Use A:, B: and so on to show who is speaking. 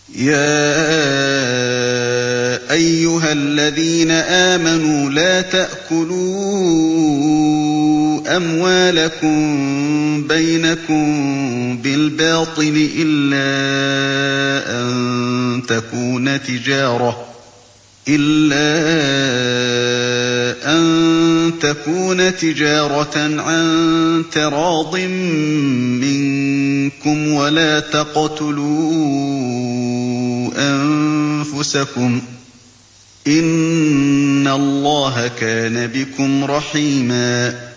A: يَا أَيُّهَا الَّذِينَ آمَنُوا لَا تَأْكُلُوا أَمْوَالَكُم بَيْنَكُم بِالْبَاطِلِ إِلَّا أَن تَكُونَ تِجَارَةً عَن تَرَاضٍ مِّنكُمْ ۚ وَلَا تَقْتُلُوا أَنفُسَكُمْ ۚ إِنَّ اللَّهَ كَانَ بِكُمْ رَحِيمًا